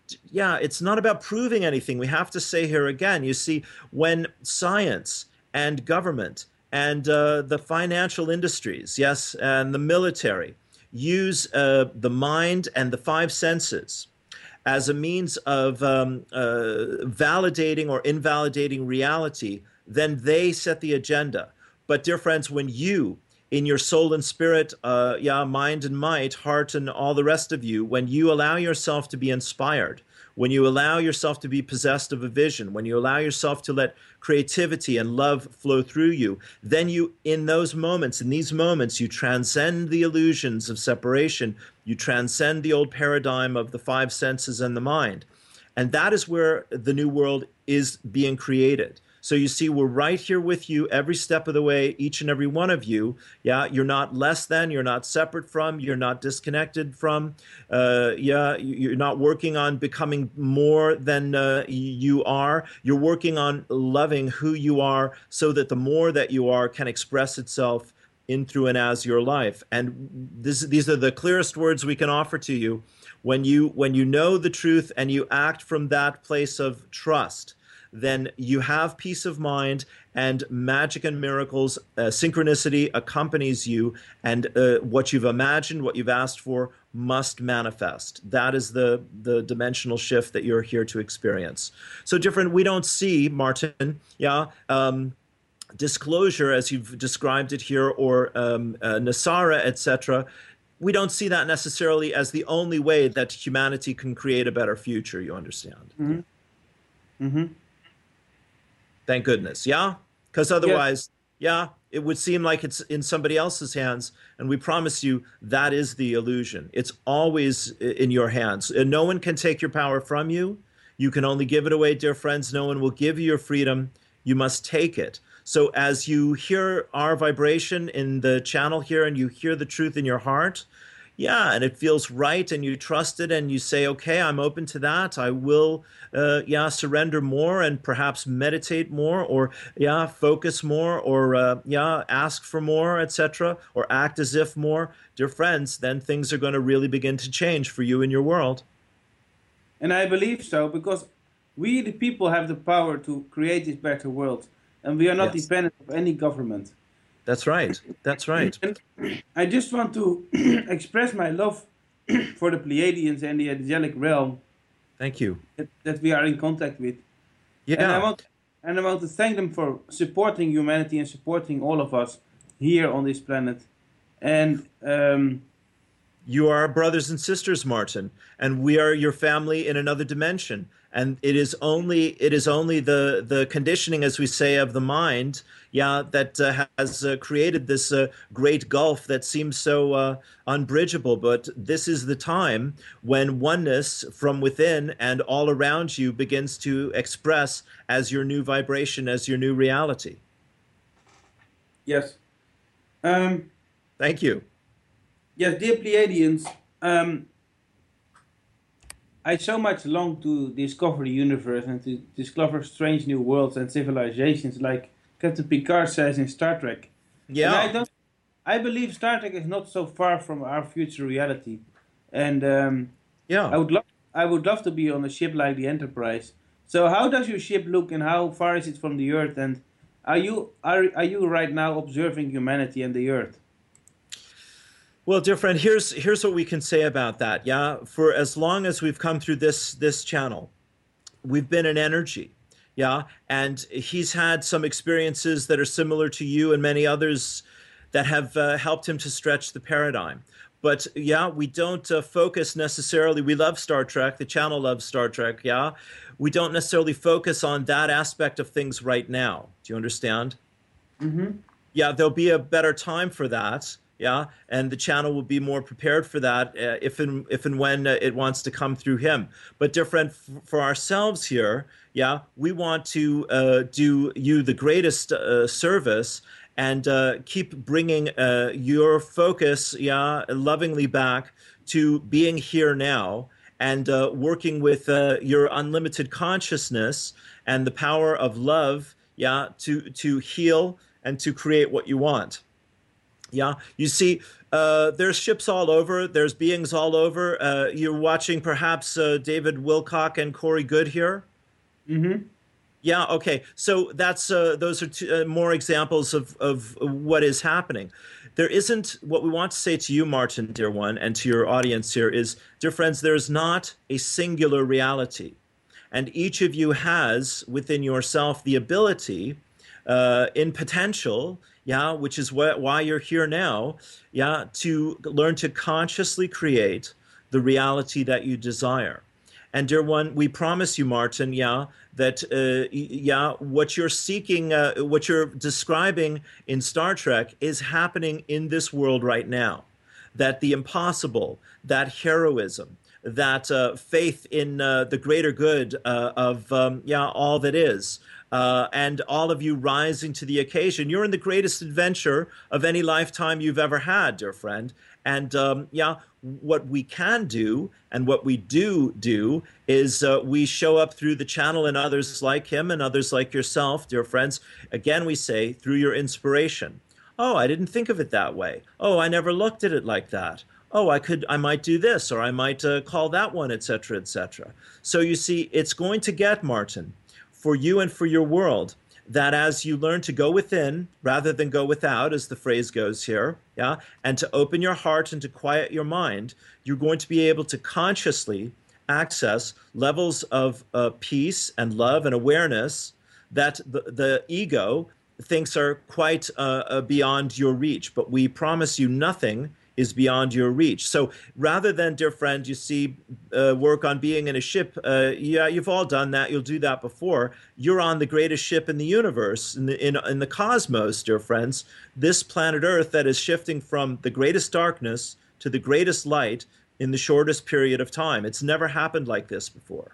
proving anything. We have to say here again, you see, when science and government and the financial industries, and the military use the mind and the five senses as a means of validating or invalidating reality, then they set the agenda. But dear friends, when you in your soul and spirit, mind and might, heart and all the rest of you, when you allow yourself to be inspired, when you allow yourself to be possessed of a vision, when you allow yourself to let creativity and love flow through you, then you, in those moments, in these moments, you transcend the illusions of separation. You transcend the old paradigm of the five senses and the mind. And that is where the new world is being created. So you see, we're right here with you every step of the way, each and every one of you. Yeah, you're not less than, you're not separate from, you're not disconnected from. You're not working on becoming more than you are. You're working on loving who you are so that the more that you are can express itself in, through, and as your life. And these are the clearest words we can offer to you. When you know the truth and you act from that place of trust, then you have peace of mind, and magic and miracles, synchronicity accompanies you, and what you've imagined, what you've asked for, must manifest. That is the dimensional shift that you're here to experience. So different, we don't see, Martin, disclosure as you've described it here, or Nasara, etc. We don't see that necessarily as the only way that humanity can create a better future, you understand? Mm-hmm. Mm-hmm. Thank goodness, yeah? Because otherwise, it would seem like it's in somebody else's hands, and we promise you that is the illusion. It's always in your hands. And no one can take your power from you. You can only give it away, dear friends. No one will give you your freedom. You must take it. So as you hear our vibration in the channel here, and you hear the truth in your heart, and it feels right, and you trust it, and you say, okay, I'm open to that. I will, surrender more, and perhaps meditate more, or focus more, or ask for more, etc., or act as if more. Dear friends, then things are going to really begin to change for you in your world. And I believe so, because we, the people, have the power to create this better world, and we are not dependent on any government. That's right. That's right. And I just want to express my love for the Pleiadians and the angelic realm. Thank you. That we are in contact with. Yeah. And I want to thank them for supporting humanity and supporting all of us here on this planet. And you are brothers and sisters, Martin, and we are your family in another dimension. And it is only the conditioning, as we say, of the mind, that has created this great gulf that seems so unbridgeable. But this is the time when oneness from within and all around you begins to express as your new vibration, as your new reality. Yes. Thank you. Yes, dear Pleiadians, I so much long to discover the universe and to discover strange new worlds and civilizations, like Captain Picard says in Star Trek. Yeah. And I believe Star Trek is not so far from our future reality. And I would love to be on a ship like the Enterprise. So how does your ship look, and how far is it from the Earth? And are you right now observing humanity and the Earth? Well, dear friend, here's what we can say about that. Yeah, for as long as we've come through this channel, we've been an energy. Yeah, and he's had some experiences that are similar to you and many others that have helped him to stretch the paradigm. But we don't focus necessarily. We love Star Trek. The channel loves Star Trek. Yeah, we don't necessarily focus on that aspect of things right now. Do you understand? Mm-hmm. Yeah, there'll be a better time for that. Yeah, and the channel will be more prepared for that if and when it wants to come through him. But dear friend, for ourselves here, we want to do you the greatest service and keep bringing your focus, lovingly back to being here now and working with your unlimited consciousness and the power of love, to heal and to create what you want. Yeah, you see, there's ships all over. There's beings all over. You're watching perhaps David Wilcock and Corey Good here. Mm-hmm. Yeah, okay. So that's those are two, more examples of what is happening. There isn't, what we want to say to you, Martin, dear one, and to your audience here is, dear friends, there's not a singular reality. And each of you has within yourself the ability in potential, yeah, which is why you're here now, yeah, to learn to consciously create the reality that you desire. And dear one, we promise you, Martin, yeah, that yeah, what you're seeking, what you're describing in Star Trek is happening in this world right now. That the impossible, that heroism, that faith in the greater good of yeah, all that is, and all of you rising to the occasion. You're in the greatest adventure of any lifetime you've ever had, dear friend. And yeah, what we can do and what we do is we show up through the channel and others like him and others like yourself, dear friends. Again, we say through your inspiration. Oh, I didn't think of it that way. Oh, I never looked at it like that. Oh, I might do this, or I might call that one, etc., etc. So you see, it's going to get, Martin, for you and for your world, that as you learn to go within rather than go without, as the phrase goes here, yeah, and to open your heart and to quiet your mind, you're going to be able to consciously access levels of peace and love and awareness that the ego thinks are quite beyond your reach. But we promise you nothing is beyond your reach. So rather than, dear friend, you see, work on being in a ship, yeah, you've all done that. You'll do that before. You're on the greatest ship in the universe, in the cosmos, dear friends. This planet Earth that is shifting from the greatest darkness to the greatest light in the shortest period of time. It's never happened like this before.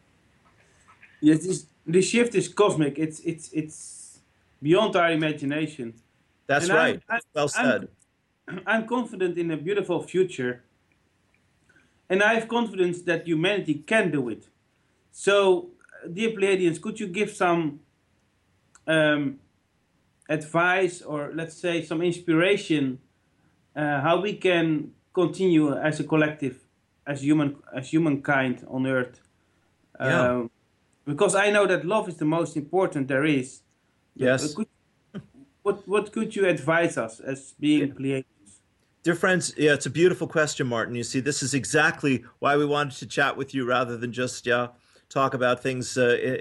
Yes, the shift is cosmic. It's beyond our imagination. That's And right. Well said. I'm confident in a beautiful future, and I have confidence that humanity can do it. So, dear Pleiadians, could you give some advice, or let's say some inspiration, how we can continue as a collective, as humankind on Earth? Yeah. Because I know that love is the most important there is. Yes. What could you advise us as being Pleiadians? Dear friends, yeah, it's a beautiful question, Martin. You see, this is exactly why we wanted to chat with you rather than just talk about things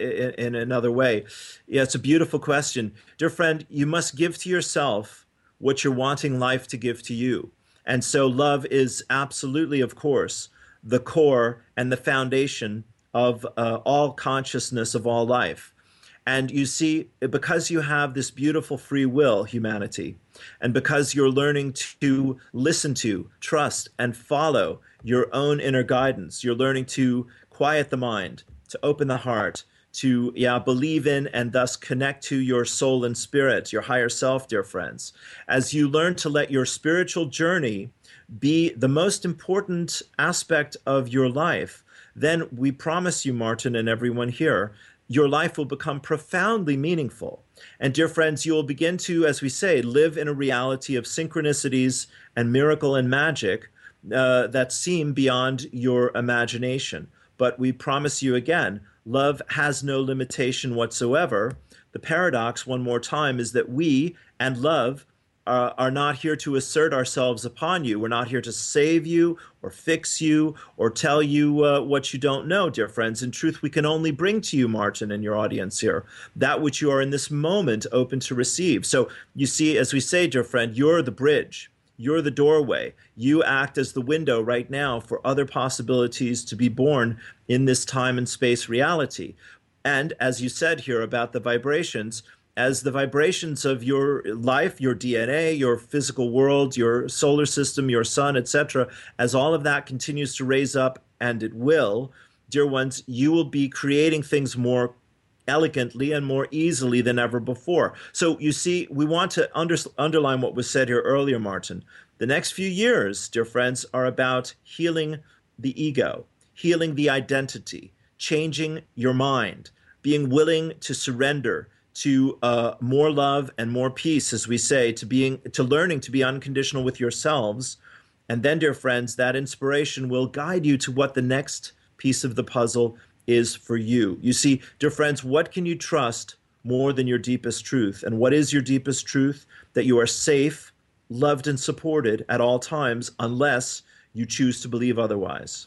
in another way. Yeah, it's a beautiful question. Dear friend, you must give to yourself what you're wanting life to give to you. And so love is absolutely, of course, the core and the foundation of all consciousness of all life. And you see, because you have this beautiful free will, humanity, and because you're learning to listen to, trust, and follow your own inner guidance, you're learning to quiet the mind, to open the heart, to believe in and thus connect to your soul and spirit, your higher self, dear friends. As you learn to let your spiritual journey be the most important aspect of your life, then we promise you, Martin, and everyone here, your life will become profoundly meaningful. And dear friends, you will begin to, as we say, live in a reality of synchronicities and miracle and magic that seem beyond your imagination. But we promise you again, love has no limitation whatsoever. The paradox, one more time, is that we and love are not here to assert ourselves upon you. We're not here to save you or fix you or tell you what you don't know, dear friends. In truth, we can only bring to you, Martin, and your audience here, that which you are in this moment open to receive. So you see, as we say, dear friend, you're the bridge. You're the doorway. You act as the window right now for other possibilities to be born in this time and space reality. And as you said here about the vibrations, as the vibrations of your life, your DNA, your physical world, your solar system, your sun, etc., as all of that continues to raise up, and it will, dear ones, you will be creating things more elegantly and more easily than ever before. So you see, we want to underline what was said here earlier, Martin. The next few years, dear friends, are about healing the ego, healing the identity, changing your mind, being willing to surrender to more love and more peace, as we say, to learning to be unconditional with yourselves. And then, dear friends, that inspiration will guide you to what the next piece of the puzzle is for you. You see, dear friends, what can you trust more than your deepest truth? And what is your deepest truth? That you are safe, loved, and supported at all times, unless you choose to believe otherwise.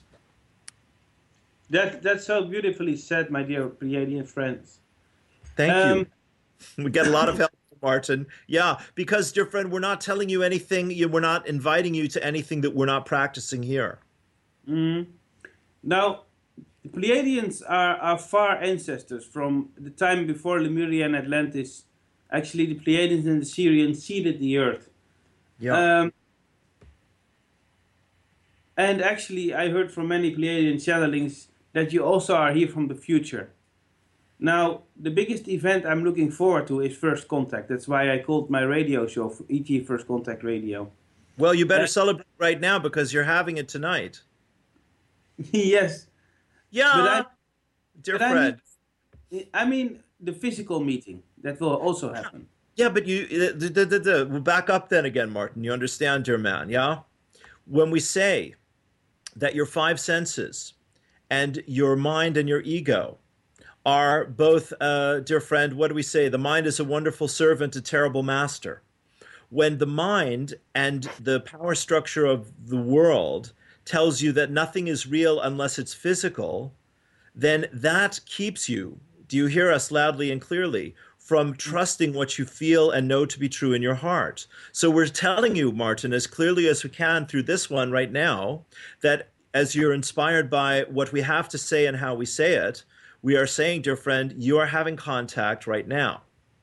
That's so beautifully said, my dear Pleiadian friends. Thank you. We get a lot of help from Martin. Yeah, because, dear friend, we're not telling you anything, we're not inviting you to anything that we're not practicing here. Now, the Pleiadians are far ancestors from the time before Lemuria and Atlantis. Actually, the Pleiadians and the Syrians seeded the earth. Yeah. And actually, I heard from many Pleiadian channelings that you also are here from the future. Now, the biggest event I'm looking forward to is First Contact. That's why I called my radio show ET First Contact Radio. Well, you better celebrate right now because you're having it tonight. Yes. Yeah, dear friend. I mean, the physical meeting that will also happen. Yeah, but we'll back up then again, Martin. You understand, dear man, yeah? When we say that your five senses and your mind and your ego are both, dear friend, what do we say? The mind is a wonderful servant, a terrible master. When the mind and the power structure of the world tells you that nothing is real unless it's physical, then that keeps you, do you hear us loudly and clearly, from trusting what you feel and know to be true in your heart. So we're telling you, Martin, as clearly as we can through this one right now, that as you're inspired by what we have to say and how we say it, we are saying, dear friend, you are having contact right now.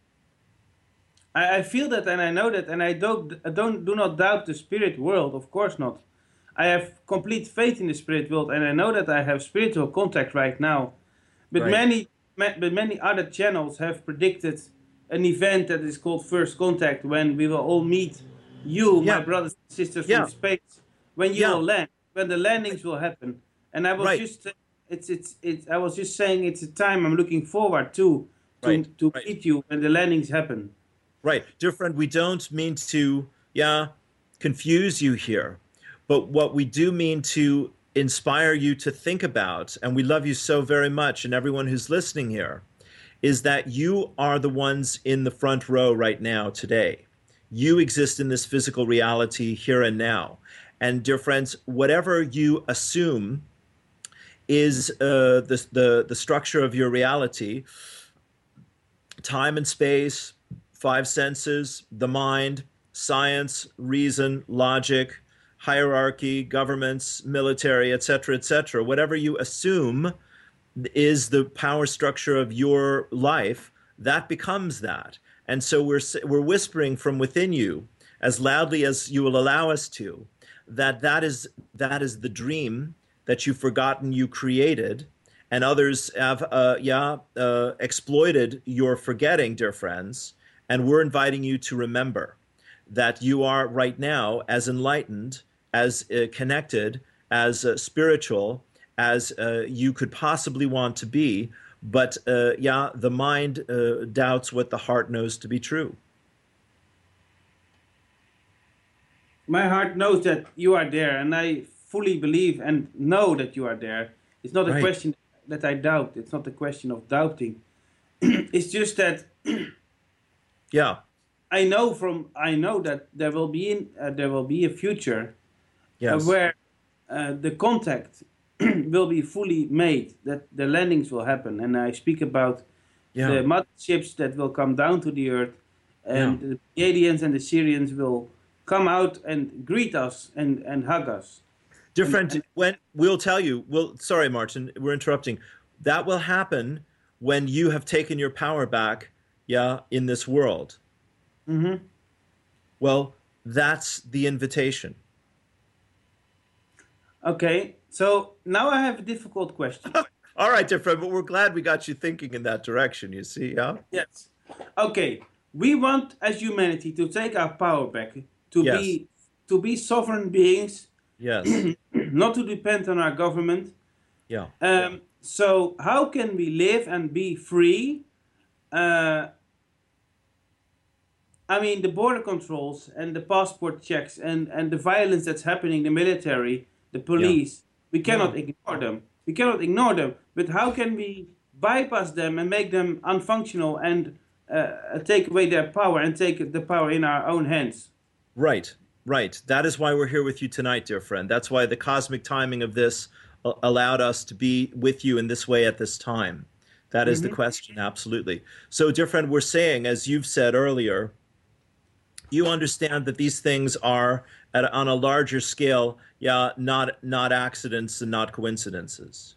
I feel that and I know that, and I do not doubt the spirit world, of course not. I have complete faith in the spirit world, and I know that I have spiritual contact right now. But Right. many other channels have predicted an event that is called First Contact, when we will all meet you, Yeah. my brothers and sisters Yeah. from space, when you Yeah. will land, when the landings will happen. And I was Right. just I was just saying it's a time I'm looking forward to Right. meet you when the landings happen. Right. Dear friend, we don't mean to, confuse you here. But what we do mean to inspire you to think about, and we love you so very much, and everyone who's listening here, is that you are the ones in the front row right now today. You exist in this physical reality here and now. And dear friends, whatever you assume is the structure of your reality, time and space, five senses, the mind, science, reason, logic, hierarchy, governments, military, etc., whatever you assume is the power structure of your life, that becomes that. And so we're whispering from within you, as loudly as you will allow us to, that is the dream that you've forgotten you created, and others have exploited your forgetting, dear friends. And we're inviting you to remember that you are right now as enlightened, as connected, as spiritual as you could possibly want to be. But the mind doubts what the heart knows to be true. My heart knows that you are there, and I fully believe and know that you are there. It's not a Right. question that I doubt. It's not a question of doubting. It's just that Yeah. I know that there will be a future Yes. where the contact will be fully made, that the landings will happen, and I speak about Yeah. the motherships that will come down to the earth, and the Pleiadians and the Syrians will come out and greet us and hug us. Dear friend, when we'll tell you, sorry, Martin, we're interrupting. That will happen when you have taken your power back, in this world. Mm-hmm. Well, that's the invitation. Okay, so now I have a difficult question. All right, dear friend, but we're glad we got you thinking in that direction, you see, yeah? Yes. Okay, we want as humanity to take our power back, Yes. to be sovereign beings, Yes. not to depend on our government. Yeah. So how can we live and be free? I mean, the border controls and the passport checks and the violence that's happening in the military, the police, we cannot ignore them. We cannot ignore them. But how can we bypass them and make them unfunctional and take away their power and take the power in our own hands? Right, right. That is why we're here with you tonight, dear friend. That's why the cosmic timing of this allowed us to be with you in this way at this time. That is the question, absolutely. So, dear friend, we're saying, as you've said earlier, you understand that these things are on a larger scale, yeah, not accidents and not coincidences.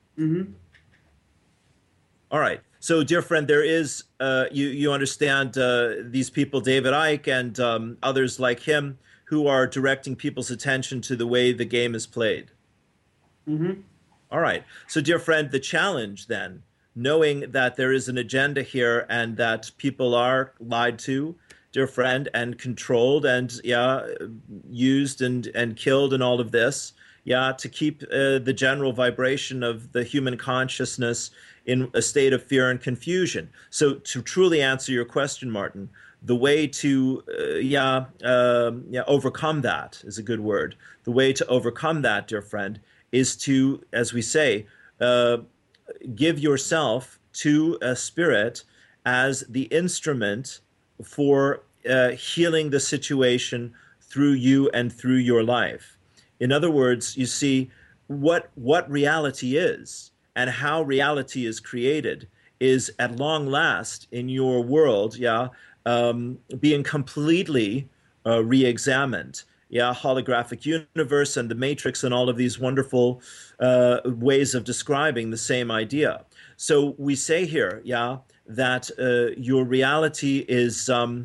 All right. So, dear friend, there is you understand these people, David Icke and others like him, who are directing people's attention to the way the game is played. All right. So, dear friend, the challenge then, knowing that there is an agenda here and that people are lied to, dear friend, and controlled and used and killed and all of this, to keep the general vibration of the human consciousness in a state of fear and confusion. So to truly answer your question, Martin, the way to overcome that is a good word. The way to overcome that, dear friend, is to, as we say, give yourself to a spirit as the instrument for healing the situation through you and through your life. In other words, you see, what reality is and how reality is created is at long last in your world, being completely re-examined. Holographic universe and the matrix and all of these wonderful ways of describing the same idea. So we say here, that your reality is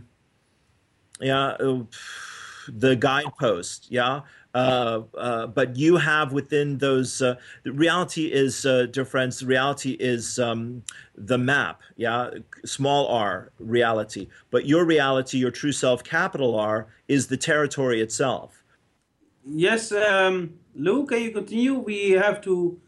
the guidepost, but you have within those, the reality is, dear friends, reality is the map, small r reality, but your reality, your true self, capital R, is the territory itself. Yes, Lou, can you continue? We have to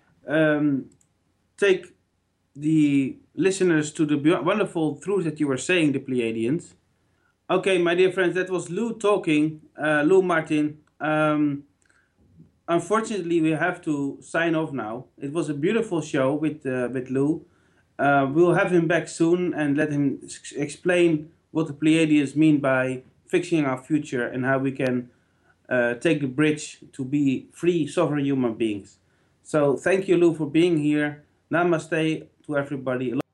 take the listeners to the wonderful truth that you were saying, the Pleiadians. Okay, my dear friends, that was Lou talking, Lou Martin. Unfortunately, we have to sign off now. It was a beautiful show with Lou. We'll have him back soon and let him explain what the Pleiadians mean by fixing our future and how we can take the bridge to be free, sovereign human beings. So thank you, Lou, for being here. Namaste to everybody.